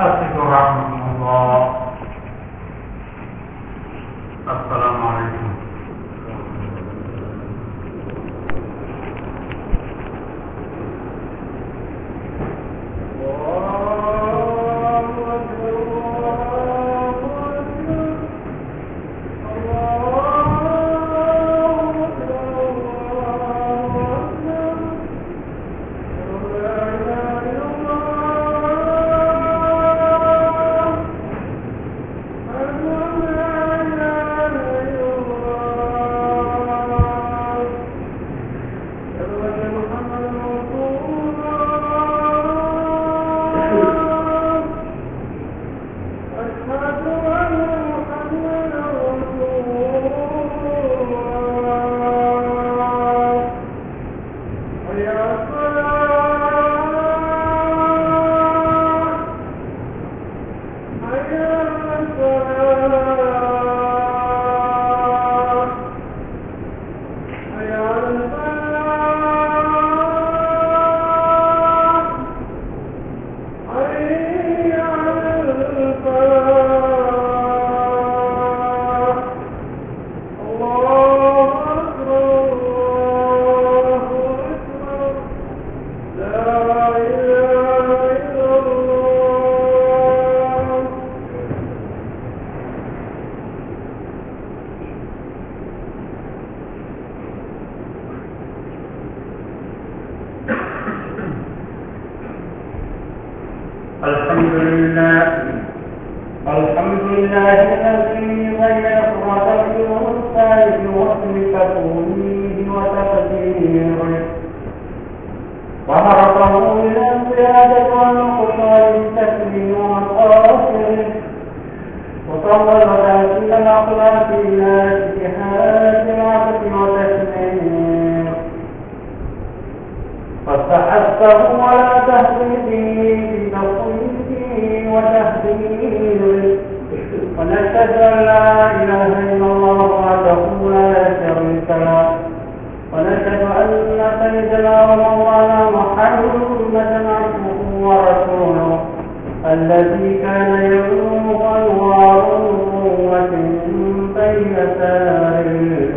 Assalamualaikum warahmatullahi wabarakatuh. Assalamualaikum. الحمد لله الذي غير الرسل والسائل واسم تكوينه وتقديره وهربه إلى الزيادة والنقصان التكريم والقاصر وصور تأكيد الأخلاق إلى اجتهاد العبد وتسليم فاستحثه على تهديده بتصويته وتهديده ونشهد أن لا إله إلا الله وحده لا شريك له ونشهد أن سيدنا ومولانا محمدا عبده ورسوله الذي كان يروح أنوار القوة بين ساريه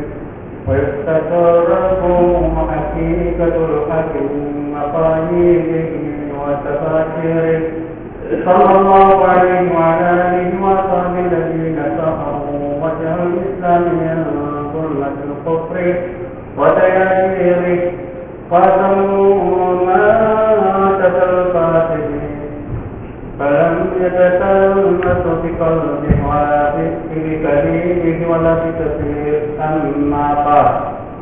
ويستشرفه حقيقة الحكم مقاييده وتفاكيره صلى الله عليه وعلى آله وصحبه الذين سخروا وجه الإسلام من ظلمة الكفر وتياسيره وأتموا ماتة الفاسدين فلم يتلمس بقلبه ولا بكلمه ولا بكثير أما قال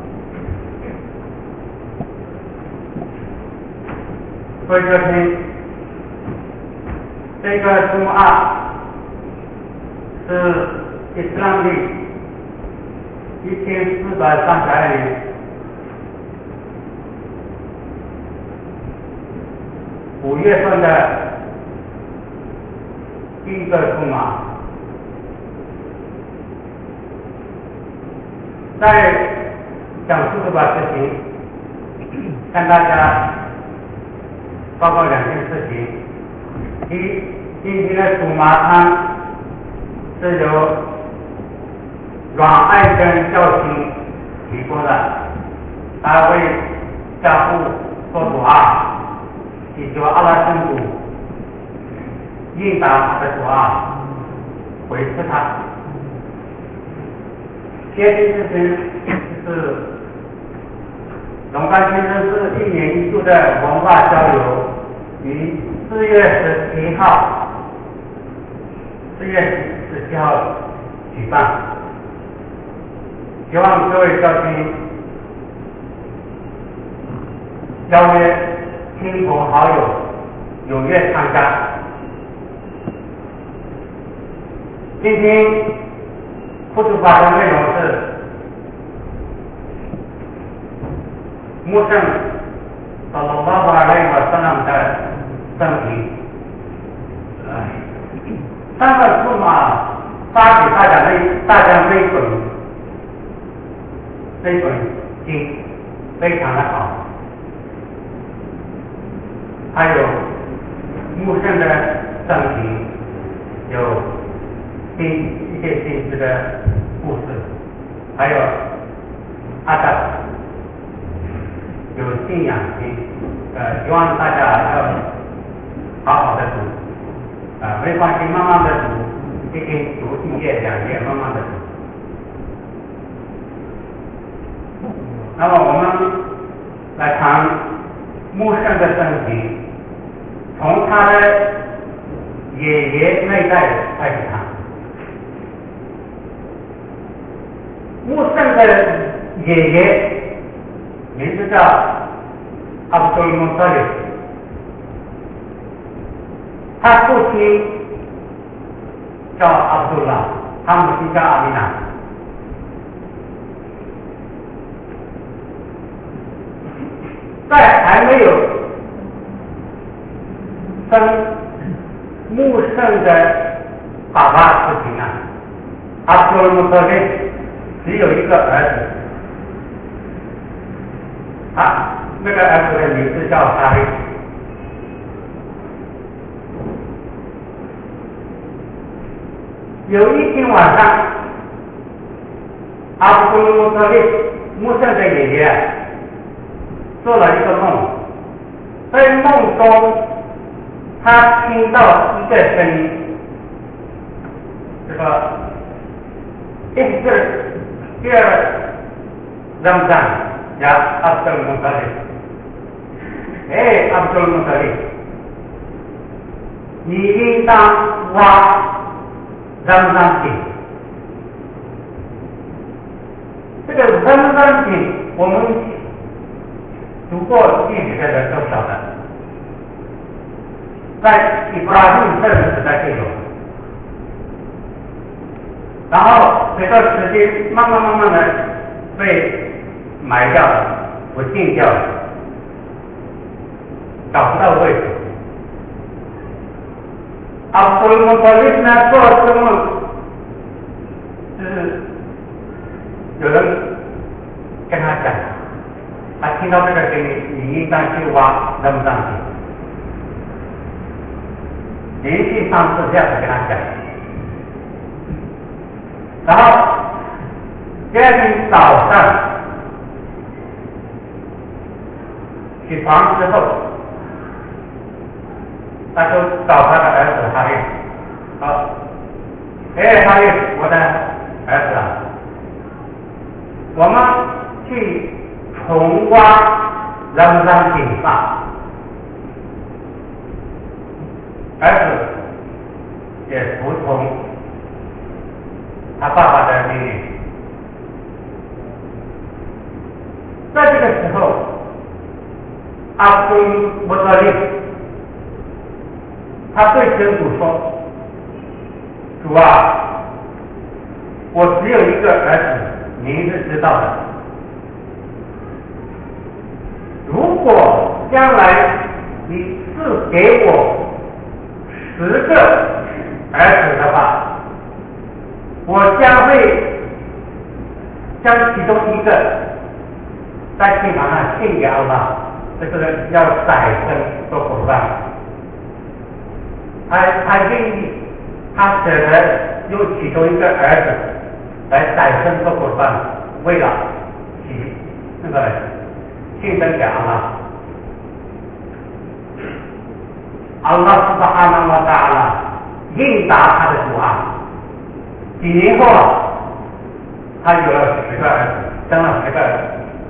各位客厅，这个中二是伊斯兰历1432年5月份的第一个中马，在讲述这把事情，向大家报告两件事情。第一，今天的主麻汤是由阮爱根教亲提供的，他为教父做主啊，祈求阿拉圣主应答他的主啊，回赐他。第二件事情就是龙岗先生是1年1度的文化交流，于4月17号举办，希望各位教亲邀约亲朋好友踊跃参加。今天复读法的内容是穆圣sallallahu alaihi wasallam的生平。3本书嘛，发给大家这一本经非常的好，还有穆圣的圣经有一些新知的故事，还有阿达有信仰经，希望大家要好好的读，没关系，慢慢的读，一天读1页2页，慢慢的读。那么我们来谈穆圣的圣经，从他的爷爷那一代开始谈。穆圣的爷爷名字叫阿卜杜穆特林，他父亲叫阿卜杜拉，他母亲叫阿米娜。在还没有生穆圣的爸爸之前啊，阿卜杜穆特林只有一个儿子，那个儿子的名字叫哈利。有一天晚上，阿卜杜穆特林穆圣的爷爷做了一个梦，在梦中他听到一个声音，这个第二让赞呀，阿卜杜穆特林，阿卜杜穆特林，你应当挖让赞井。这个让赞井，我们读过历史的人都晓得，在伊布拉欣这个时代就有，然后随着时间慢慢的被埋掉了，不见掉了，找不到位置。阿卜杜穆特林呢做这个梦，就是有人跟他讲，他听到这个声音，你应当去挖那么上去。连续3次这样子跟他讲，然后第二天早上起床之后，他就找他的儿子哈利，哈利，我的儿子啊，我们去重挖让赞井吧。儿子也服从他爸爸的命令。在这个时候，阿卜杜穆特林他对真主说：“主啊，我只有一个儿子，您是知道的。如果将来你赐给我10个儿子的话，我将会将其中一个在天堂上献给阿拉，这个要宰生做伙伴。他愿意，他舍得用其中一个儿子来宰生做伙伴，为了献身给阿拉。Allah Subhanahu wa Ta'ala 应答他的主啊。几年后啊，他有了10个儿子，生了10个儿子。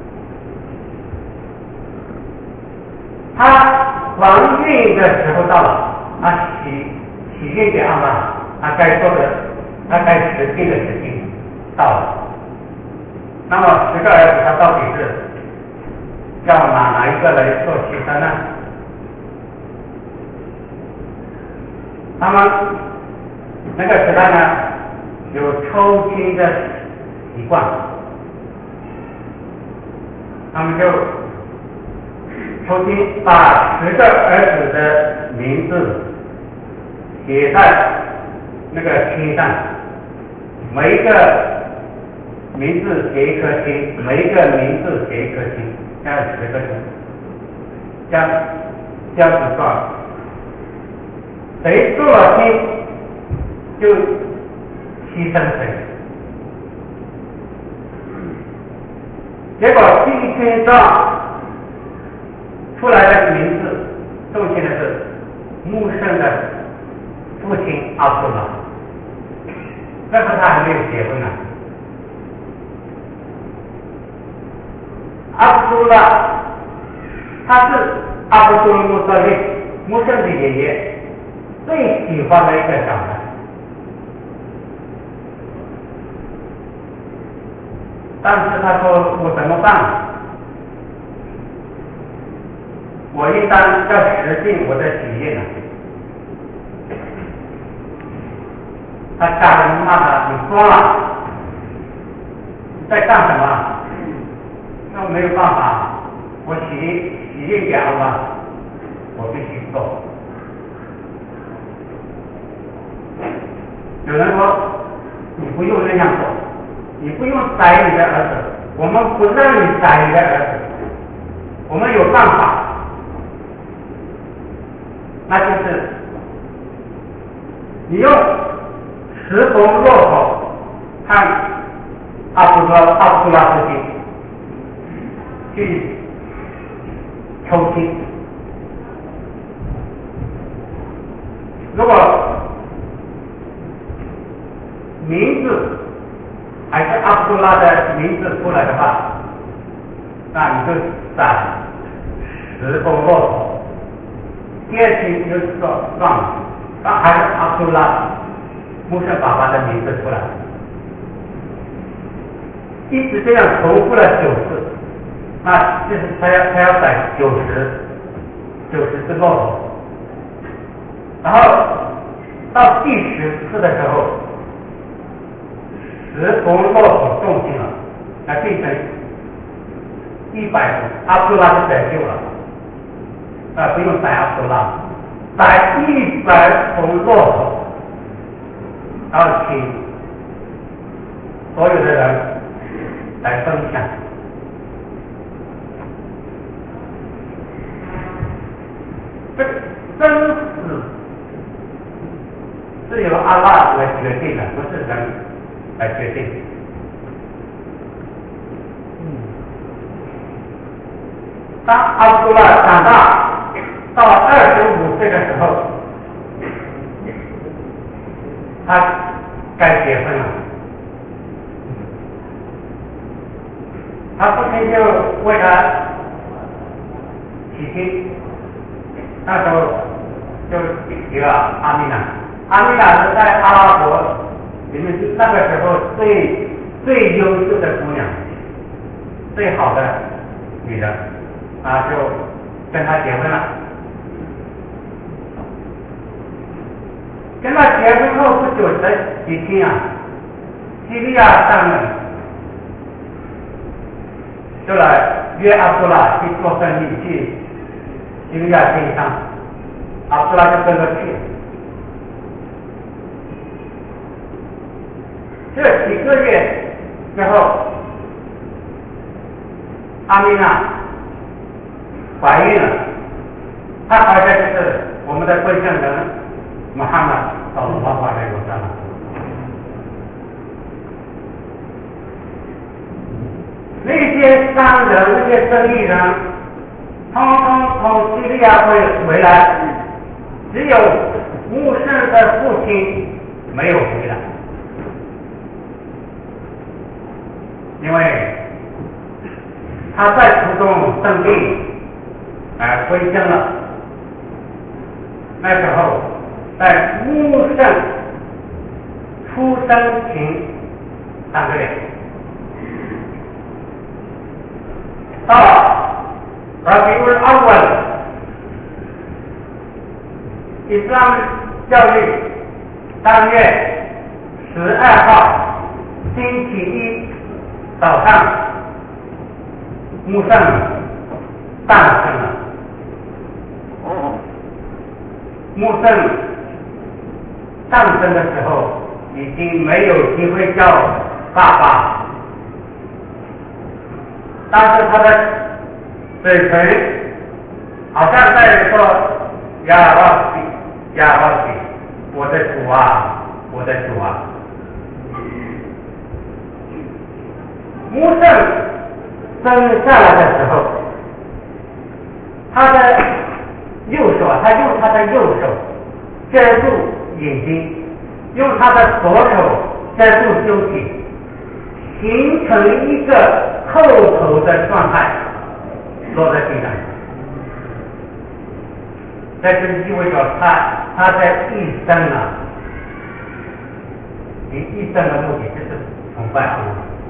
他怀孕的时候到了，他许愿给阿拉，他该做的，他该实现的事情到了。那么10个儿子，他到底是要哪一个来做牺牲呢？他们那个时代呢，有抽签的习惯，他们就抽签把10个儿子的名字写在那个签上，每一个名字写一颗星，每一个名字写一颗星，这样10个星，这样子算。 谁做了亲就牺牲谁。结果第一天上出来的名字送亲的是穆圣的父亲阿卜拉，那时候他还没有结婚呢。阿卜拉他是阿卜杜勒穆萨利穆圣的爷爷最喜欢的一个小孩，但是他说我怎么办？我应当要实现我的许愿了。他家人骂他，你疯了，你在干什么？那没有办法，我许愿给Allah了，我必须做。有人说你不用那样做，你不用宰你的儿子，我们不让你宰你的儿子，我们有办法，那就是你用10头骆驼和阿卜拉夫妻去抽亲。如果名字还是阿卜拉的名字出来的话，那你就宰10头骆驼。第二天就是说让还是阿卜拉穆圣爸爸的名字出来，一直这样重复了9次，那就是他要宰90只骆驼，然后到第10次的时候10头骆驼中进了，那变成100头，阿卜拉就得救了，不用宰阿卜拉，宰100头骆驼，然后请所有的人来分享。这生死是由阿拉来决定的，不是人来决定。当阿卜拉长大到25岁的时候，他该结婚了。他父亲就为他娶亲，那时候就娶了阿米娜。阿米娜是在阿拉伯里面那个时候最优秀的姑娘，最好的女人，就跟他结婚了。跟他结婚后不久的几天西利亚商人就来约阿卜拉去做生意，去西利亚经商，阿卜拉就跟着去。这几个月之后，阿米娜怀孕了，她怀的就是我们的贵圣人穆罕默德sallallahu alaihi wasallam。那些商人、那些生意人，通通从西利亚回来，只有穆圣的父亲没有回来，因为他在途中生病，归正了。那时候在穆圣出生前3个月，到Rabiul Awwal， 伊斯兰教育3月12号星期一早上，穆圣诞生了。穆圣诞生的时候已经没有机会叫爸爸，但是他的嘴唇好像在说呀亚巴西，我的主啊，我的主啊！穆圣生下来的时候，他的右手，他用他的右手遮住眼睛，用他的左手遮住身体，形成一个后头的状态，落在地上。这就意味着他在一生啊，你一生的目的就是崇拜Allah。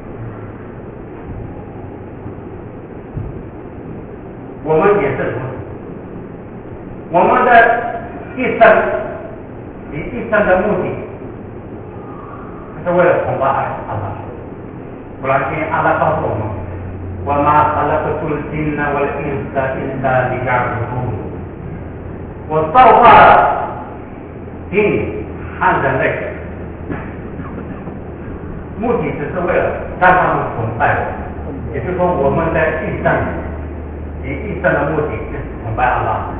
我们也是如此，我们的一生，你一生的目的，是为了崇拜Allah。不然今天阿拉告诉我们：“وَمَا خَلَقْتُ الْجِنَّ وَالْإِنسَ إِلَّا لِيَعْبُدُونِ。”我造化了精灵和人类，目的只是为了让他们崇拜我。也就是说，我们的一生，你一生的目的就是崇拜阿拉。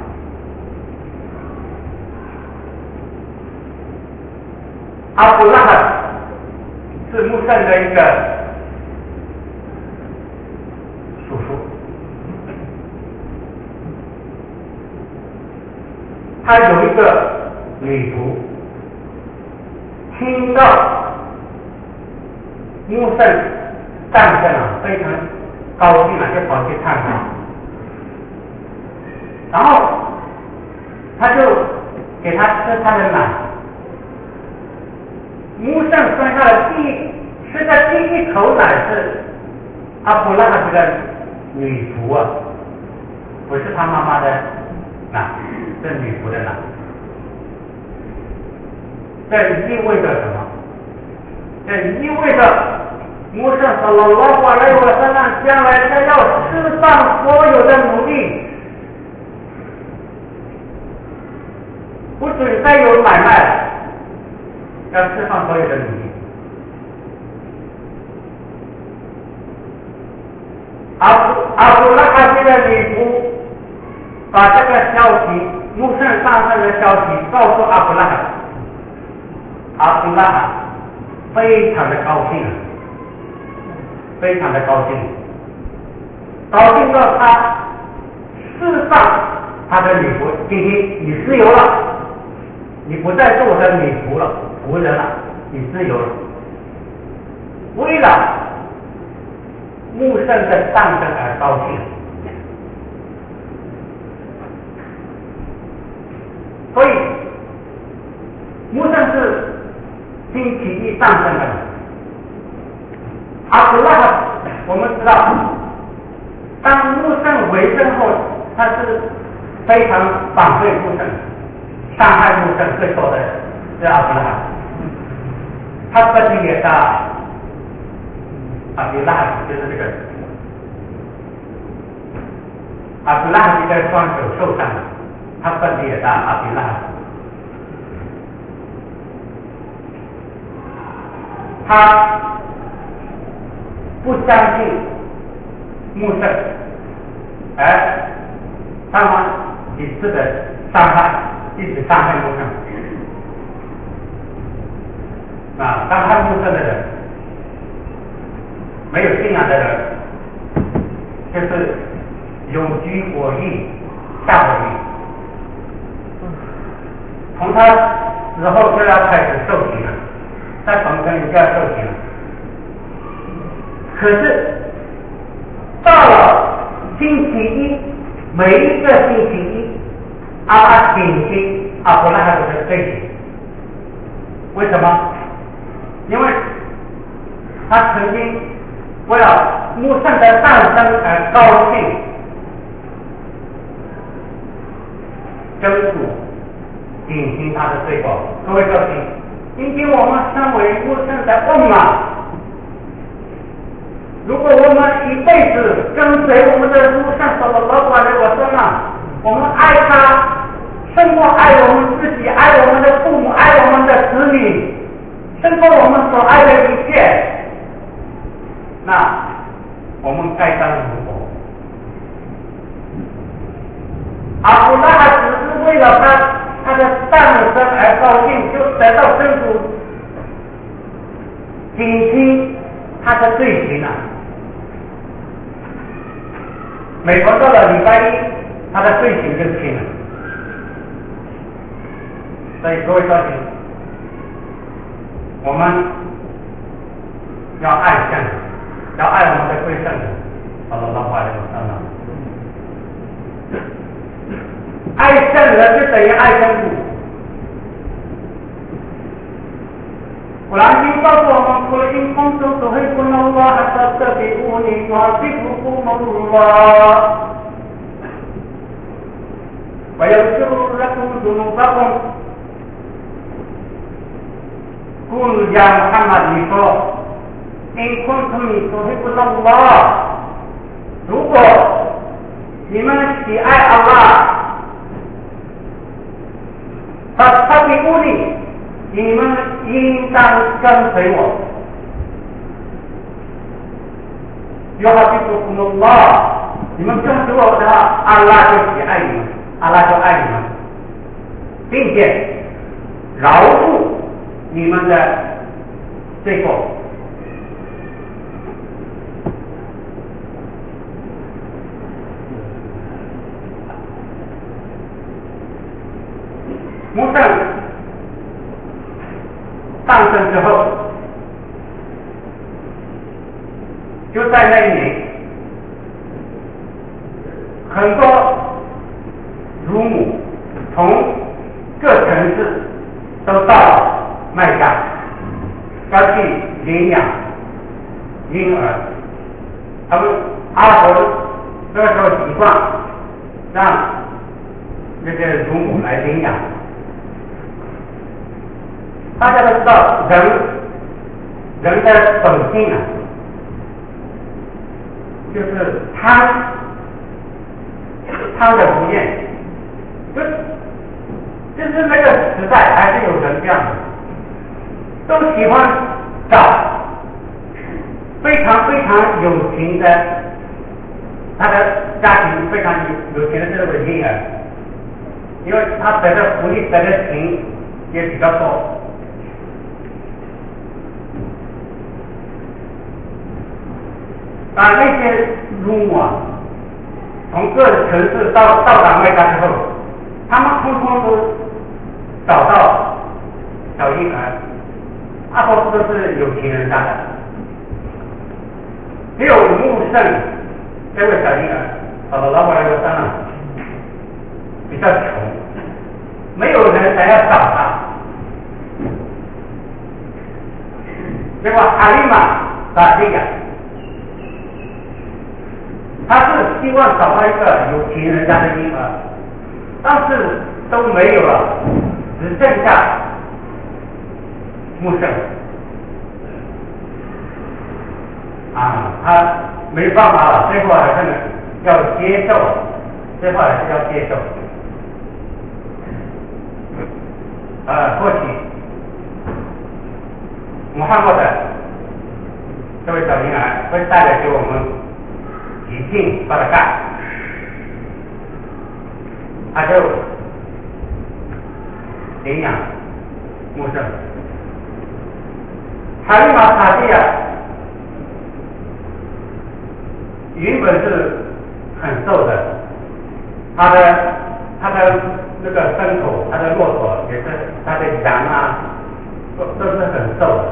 阿布拉罕是穆圣的一个叔叔。他有一个女仆，听到穆圣诞生了，非常高兴了，就跑去看他，然后他就给他吃他的奶。穆圣生下的吃的第一口奶是阿布拉罕这个女仆啊，不是他妈妈的奶。是女仆的奶，这意味着什么？这意味着穆圣sallallahu alaihi wasallam将来他要释放所有的奴隶，不准再有买卖了，要释放所有的奴隶。阿布拉罕这个女仆把这个消息，穆圣上任的消息告诉阿布拉罕，阿布拉罕非常的高兴，非常的高兴，高兴到他释放他的女仆，今天你自由了，你不再是我的女仆了，仆人了，你自由了。为了穆圣的诞生而高兴。所以，穆圣是星期一诞生的。阿布拉罕，我们知道，当穆圣为政后，他是非常反对穆圣，伤害穆圣最多的是阿布拉罕。他本身也大，阿布拉罕就是这个阿布拉罕一个双手受伤了。他本地也大，阿比拉罕，他不相信穆圣，而他们一次的伤害，一直伤害穆圣。伤害穆圣的人，没有信仰的人，就是有居火狱，下火狱。从他死后就要开始受刑了，他重生就要受刑了。可是到了星期一，每一个星期一，阿拉减轻阿布拉罕的罪行。为什么？因为他曾经为了穆圣的诞生而高兴，真主减轻他的罪过。各位各位，今天我们身为穆圣的如果我们一辈子跟随我们的主上sallallahu alaihi wasallam，我们爱他胜过爱我们自己，爱我们的父母，爱我们的子女，胜过我们所爱的一切，那我们该当如何？阿布拉罕只是为了他的诞高兴，就得到政府减轻他的罪行啊。每逢到了礼拜一，他的罪行就轻了。所以各位小姐，我们要爱圣人，要爱我们的贵圣人，sallallahu alaihi wasallam。爱圣人就等于爱真主。古兰经告诉我们：“因kuntum tuhibbuna Allah fattabi'uni yuhibbukum Allah wa yaghfir lakum dhunubakum。”故呀穆罕默你说：“因kuntum tuhibbuna Allah，如果你们喜爱阿拉。fattabi'uni，你们应当跟随我。yuhibbukumullah，你们跟随我的话，阿拉就喜爱你们，阿拉就爱你们，并且饶恕你们的罪过。穆圣诞生之后，就在那一年，很多乳母从各城市都到麦加，要去领养婴儿。他们阿拉伯这个时候习惯让那些乳母来领养。大家都知道人的本性啊，就是贪的不厌，就是那个时代还是有人这样的，都喜欢找非常非常有情的，他的家庭非常有钱的这个婴儿，因为他得的福利得的情也比较多。那些乳母啊，从各城市到达麦加之后，他们通通都找到小婴儿，阿波都是有钱人家的，只有穆圣这位小婴儿，老板来说当然比较穷，没有人想要找他，结果哈利玛打这个。他是希望找到一个有钱人家的婴儿，但是都没有了，只剩下穆圣啊，他没办法了，最后还是要接受，最后还是要接受。过去穆罕默德这位小婴儿会带来给我们。一定把它干，他就领养穆圣。哈利玛塔蒂亚原本是很瘦的，他的那个牲口，他的骆驼也是，他的羊啊，都是很瘦的。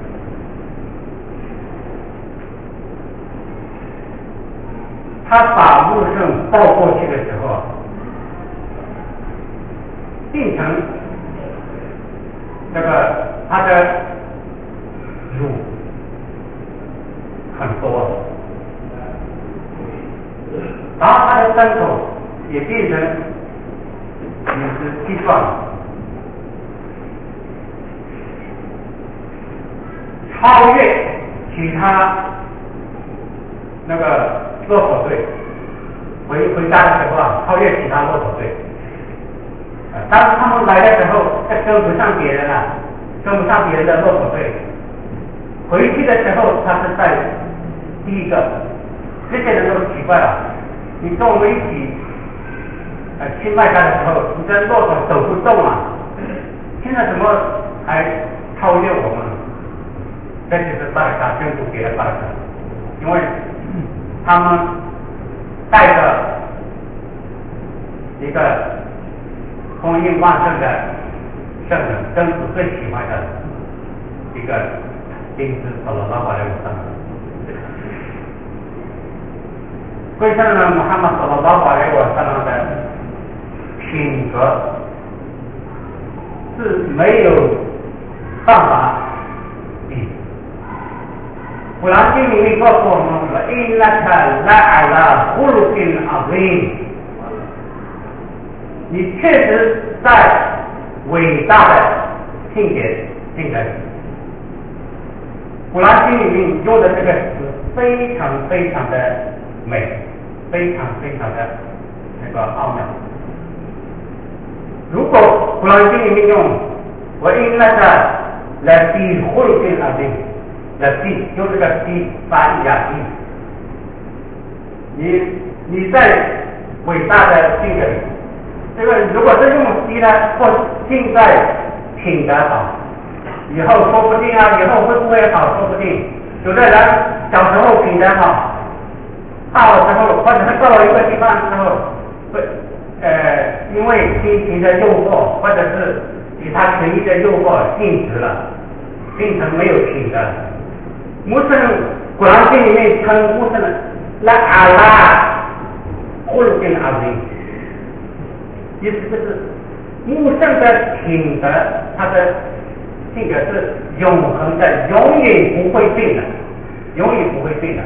他把穆圣抱过去的时候，变成那个他的乳很多，然后他的牲口也变成也是计算，超越其他那个骆驼队，回家的时候啊，超越其他骆驼队。当他们来的时候，跟不上别人了，跟不上别人的骆驼队。回去的时候，他是在第一个。这些人都奇怪了，你跟我们一起去麦加的时候，你的骆驼走不动啊， 现在怎么还超越我们？这就是巴尔卡政府给的巴尔卡，因为他们带着一个供应旺盛的圣人，政府最喜欢的一个丁子sallallahu alaihi wasallam。归圣人穆罕默德sallallahu alaihi wasallam的品格是没有办法比。古兰经里面告诉我们了，innaka la'ala khuluqin azim，你确实在伟大的境界境界。古兰经里面用的这个词非常非常的美，非常非常的那个奥妙。如果古兰经里面用我innaka lafi khuluqin azim的地，用这个地翻译啊地，你在伟大的境界里，这个如果是用地呢，或现在品德好，以后说不定啊，以后会不会好说不定。有的人小时候品德好，大了之后或者是到了一个地方之后，会因为亲情的诱惑或者是其他权益的诱惑禁止了，变成没有品德。穆斯林古兰经里面称穆斯林拉阿拉呼鲁宾阿林，意思就是穆圣的品德，他的性格是永恒的，永远不会变的，永远不会变的。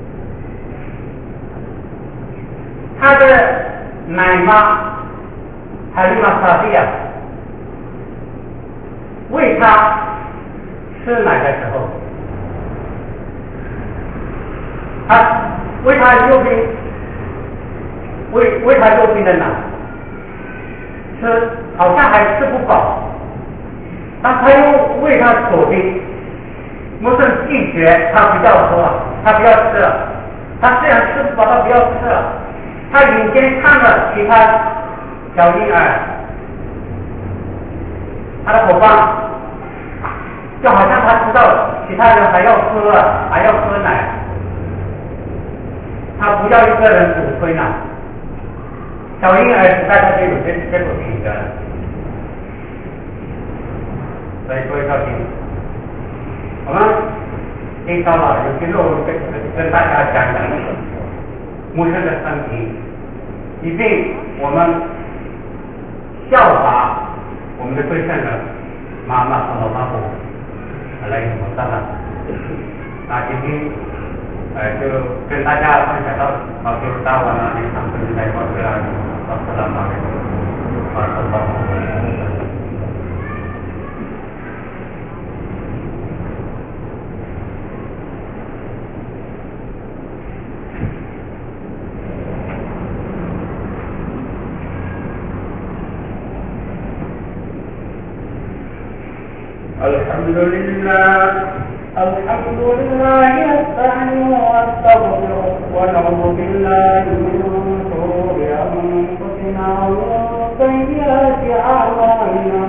他的奶妈哈利玛萨蒂亚喂他吃奶的时候，他喂他右边喂他右边的奶吃，好像还吃不饱，但他又喂他左边，穆圣拒绝，他不要喝了，他不要吃了，他虽然吃不饱，他不要吃了，他眼睛看了其他小婴儿，他的伙伴就好像他知道其他人还要喝奶，他不要一个人主推奶。小婴儿时代他就有这种品格，所以各位小心，我们听到了，有些时候跟大家讲讲穆圣的生平，以便我们效法我们的贵圣人妈妈sallallahu alaihi wasallam。那今天就跟大家分享到就到完了，场分享到这里，wassalamualaikum warahmatullahi wabarakatuh。الحمد لله نستعين ونستغفر ونعوذ بالله من شرور انفسنا ومن سيئات اعمالنا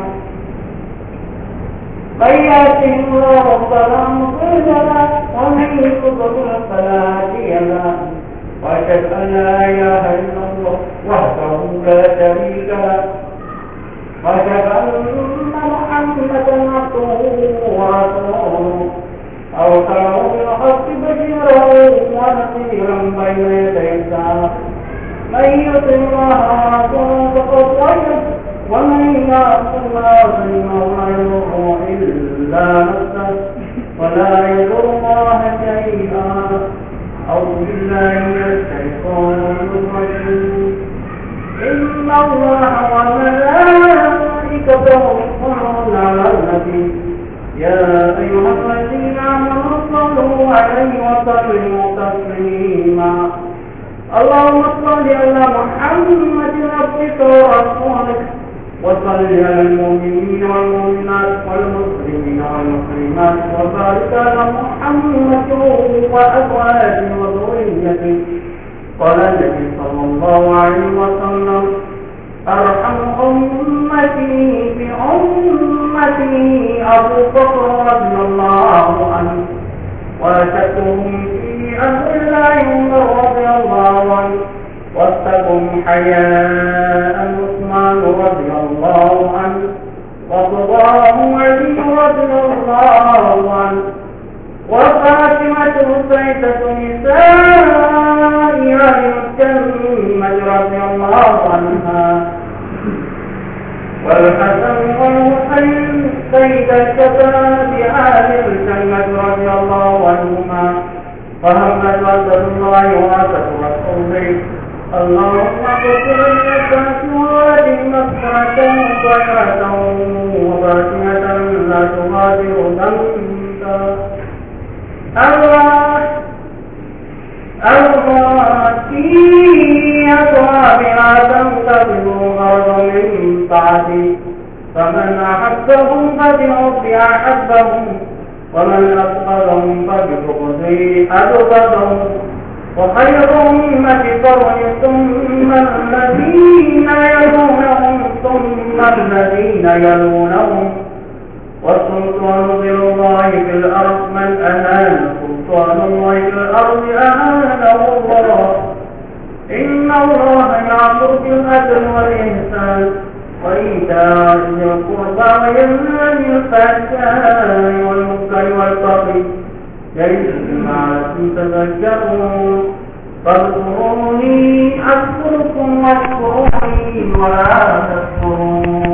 من يهده الله فلا مضل له ومن يضلل فلا هادي له واشهد ان لا اله الا الله وحده لا شريك له واشهد ان محمدا عبده ورسوله أرسله بالحق بشيرا ونذيرا بين يدي الساعة من يطع الله ورسوله فقد رشد ومن يعص الله فإنه لا يضر إلا نفسه ولا يضر الله شيئا. أعوذ بالله من الشيطان الرجيم. إن الله وملائكته يصلون على النبي يا أيها الذين آمنوا صلوا عليه وسلموا تسليما. اللهم صل على محمد عبدك ورسولك وصل على المؤمنين والمؤمنات والمسلمين والمسلمات وبارك على محمد وأزواجه وذريته. قال النبي صلى الله عليه وسلم أرحم أمتي بأمتي أمتي أبو بكر رضي الله عنه، وأشدهم في أمر الله عمر رضي الله عنه، واتقم حياء عثمان رضي الله عنه، وقضاه علي رضي الله عنه، وفاطمة سيدة نساء أهل الجنة رضي الله عنها، والحسن والحسين سيد الشباب أهل الجنة رضي الله عنهما، فهمت رسول الله وآتت رسوله، اللهم اغفر للكافرات مغفرة وسعة وباقية لا تغادر ذنبا، في أصحابها تنتظر غرض من بعدي، فمن أحبهم فبحب أحبهم، ومن أبغضهم فببغضي أبغضهم، وخير أمة قرني ثم الذين يلونهم ثم الذين يلونهم، والسلطان بالله في الأرض من أهان سلطان الله في الأرض أهانه الله، إن الله يأمر بالعدل والإحسان وإيتاء ذي القربى وينهى عن الفحشاء والمنكر والبغي يعظكم لعلكم تذكرون، فاذكروني أذكركم واشكروني ولا تكفرون.